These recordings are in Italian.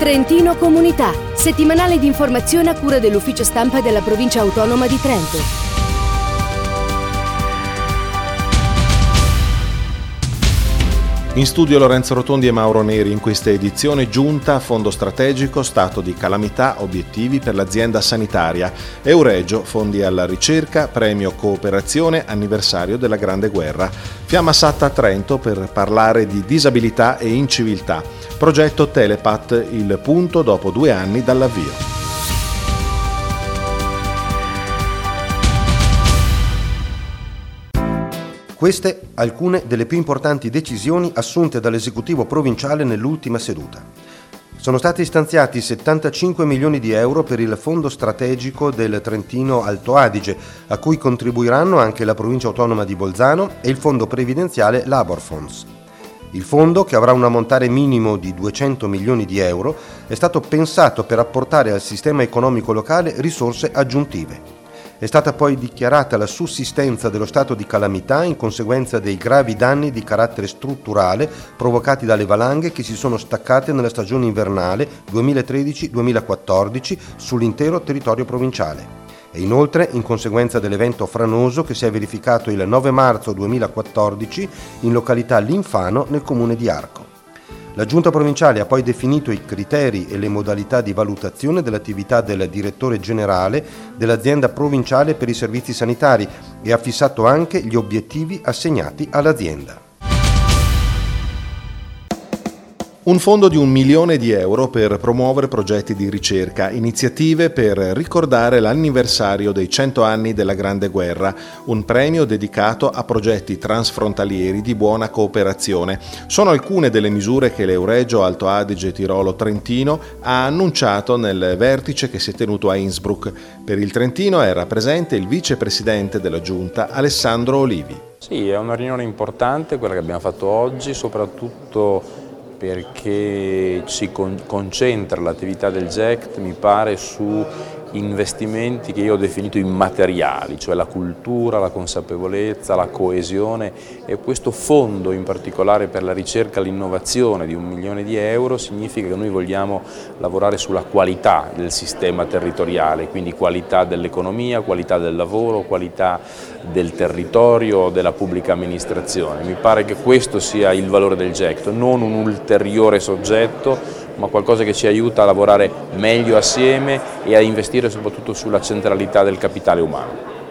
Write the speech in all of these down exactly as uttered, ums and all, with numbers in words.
Trentino Comunità, settimanale di informazione a cura dell'ufficio stampa della provincia autonoma di Trento. In studio Lorenzo Rotondi e Mauro Neri. In questa edizione giunta fondo strategico, stato di calamità, obiettivi per l'azienda sanitaria. Euregio, fondi alla ricerca, premio cooperazione, anniversario della Grande Guerra. Fiamma Satta a Trento per parlare di disabilità e inciviltà. Progetto Telepath, il punto dopo due anni dall'avvio. Queste alcune delle più importanti decisioni assunte dall'esecutivo provinciale nell'ultima seduta. Sono stati stanziati settantacinque milioni di euro per il fondo strategico del Trentino Alto Adige, a cui contribuiranno anche la provincia autonoma di Bolzano e il fondo previdenziale Labor Funds. Il fondo, che avrà un ammontare minimo di duecento milioni di euro, è stato pensato per apportare al sistema economico locale risorse aggiuntive. È stata poi dichiarata la sussistenza dello stato di calamità in conseguenza dei gravi danni di carattere strutturale provocati dalle valanghe che si sono staccate nella stagione invernale duemilatredici duemilaquattordici sull'intero territorio provinciale. E inoltre, in conseguenza dell'evento franoso che si è verificato il nove marzo duemilaquattordici in località Linfano nel comune di Arco. La Giunta provinciale ha poi definito i criteri e le modalità di valutazione dell'attività del direttore generale dell'azienda provinciale per i servizi sanitari e ha fissato anche gli obiettivi assegnati all'azienda. Un fondo di un milione di euro per promuovere progetti di ricerca, iniziative per ricordare l'anniversario dei cento anni della Grande Guerra, un premio dedicato a progetti transfrontalieri di buona cooperazione. Sono alcune delle misure che l'Euregio Alto Adige Tirolo Trentino ha annunciato nel vertice che si è tenuto a Innsbruck. Per il Trentino era presente il vicepresidente della Giunta Alessandro Olivi. Sì, è una riunione importante quella che abbiamo fatto oggi, soprattutto perché si con- concentra l'attività del G E C T, mi pare, su investimenti che io ho definito immateriali, cioè la cultura, la consapevolezza, la coesione, e questo fondo in particolare per la ricerca e l'innovazione di un milione di euro significa che noi vogliamo lavorare sulla qualità del sistema territoriale, quindi qualità dell'economia, qualità del lavoro, qualità del territorio, della pubblica amministrazione. Mi pare che questo sia il valore del G E C T, non un ulteriore soggetto, ma qualcosa che ci aiuta a lavorare meglio assieme e a investire soprattutto sulla centralità del capitale umano.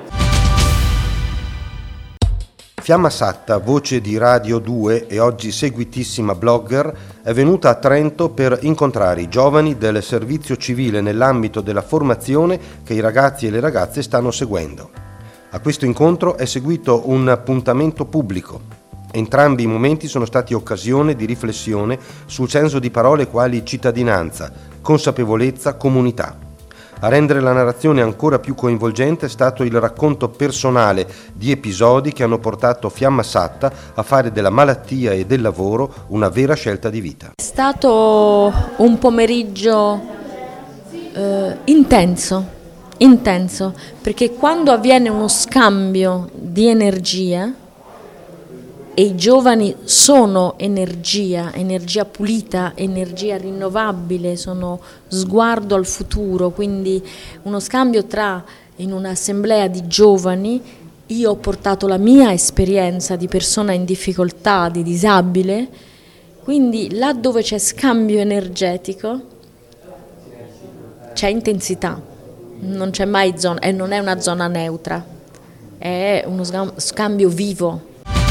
Fiamma Satta, voce di Radio due e oggi seguitissima blogger, è venuta a Trento per incontrare i giovani del servizio civile nell'ambito della formazione che i ragazzi e le ragazze stanno seguendo. A questo incontro è seguito un appuntamento pubblico. Entrambi i momenti sono stati occasione di riflessione sul senso di parole quali cittadinanza, consapevolezza, comunità. A rendere la narrazione ancora più coinvolgente è stato il racconto personale di episodi che hanno portato Fiamma Satta a fare della malattia e del lavoro una vera scelta di vita. È stato un pomeriggio eh, intenso, intenso, perché quando avviene uno scambio di energia, e i giovani sono energia, energia pulita, energia rinnovabile, sono sguardo al futuro, quindi uno scambio tra, in un'assemblea di giovani, io ho portato la mia esperienza di persona in difficoltà, di disabile, quindi là dove c'è scambio energetico c'è intensità, non c'è mai zona, e non è una zona neutra, è uno scambio vivo.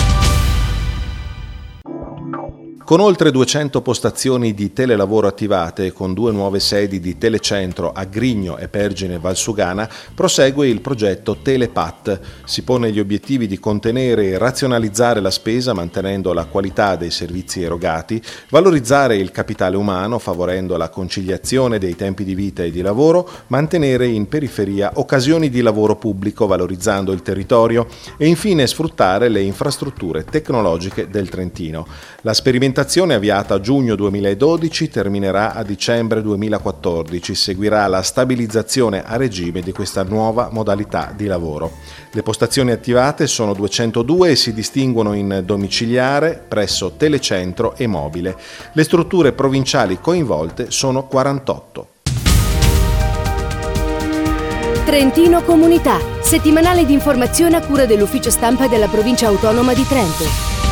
Con oltre duecento postazioni di telelavoro attivate e con due nuove sedi di Telecentro a Grigno e Pergine Valsugana, prosegue il progetto Telepath. Si pone gli obiettivi di contenere e razionalizzare la spesa mantenendo la qualità dei servizi erogati, valorizzare il capitale umano favorendo la conciliazione dei tempi di vita e di lavoro, mantenere in periferia occasioni di lavoro pubblico valorizzando il territorio e infine sfruttare le infrastrutture tecnologiche del Trentino. La sperimentazione sperimentazione avviata a giugno duemiladodici terminerà a dicembre duemilaquattordici. Seguirà la stabilizzazione a regime di questa nuova modalità di lavoro. Le postazioni attivate sono duecentodue e si distinguono in domiciliare, presso telecentro e mobile. Le strutture provinciali coinvolte sono quarantotto. Trentino Comunità, settimanale di informazione a cura dell'Ufficio Stampa della Provincia Autonoma di Trento.